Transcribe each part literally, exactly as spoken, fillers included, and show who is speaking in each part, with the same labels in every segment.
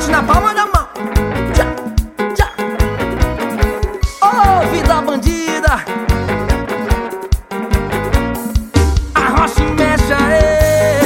Speaker 1: bate na palma da mão. Tchá, tchá. Oh, vida bandida, arrocha e mexe aí.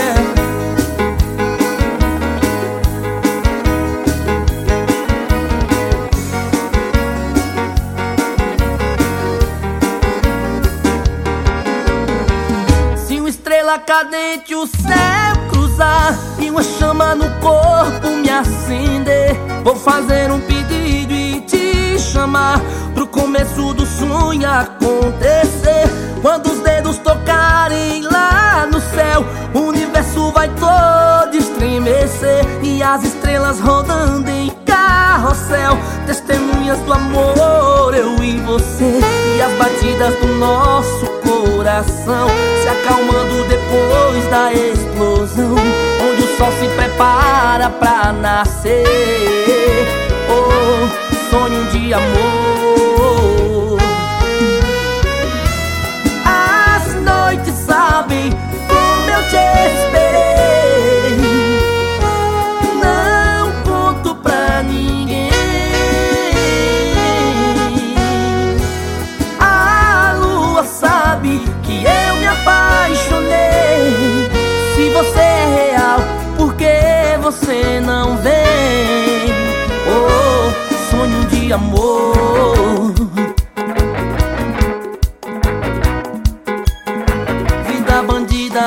Speaker 1: Estrela cadente o céu cruzar e uma chama no corpo me acender, vou fazer um pedido e te chamar pro começo do sonho acontecer. Quando os dedos tocarem lá no céu, o universo vai todo estremecer e as estrelas rodando em carrossel, testemunhas do amor, eu e você, e as batidas do nosso coração se acalmando depois da explosão, onde o sol se prepara pra nascer. Oh, sonho de amor. As noites sabem como eu te esperei, não conto pra ninguém. A lua sabe que eu me apaixonei. Se você é real, por que você não vem? Oh, sonho de amor. Vida bandida.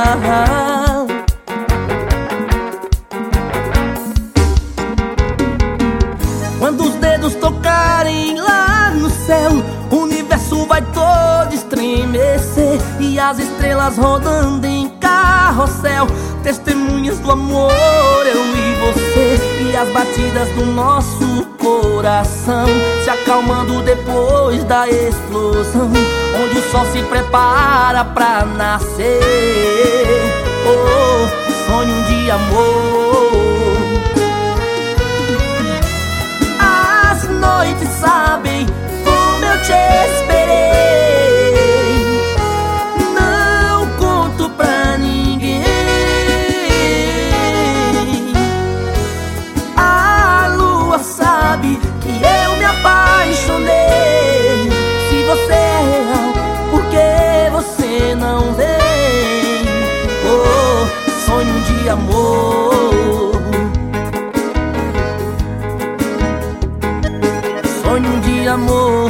Speaker 1: Quando os dedos tocarem lá no céu, o universo vai todo estremecer e as estrelas rodando em carrossel, testemunhas do amor, eu e você, e as batidas do nosso coração se acalmando depois da explosão, onde o sol se prepara pra nascer. Oh, sonho de amor. As noites sabem como eu te esperei, não conto pra ninguém. A lua sabe que eu me apaixonei. Se você é real, por que você não vem? Oh, sonho de amor. Sonho de amor.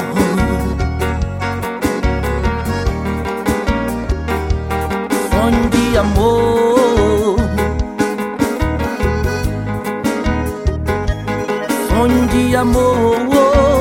Speaker 1: Sonho de amor. Sonho de amor.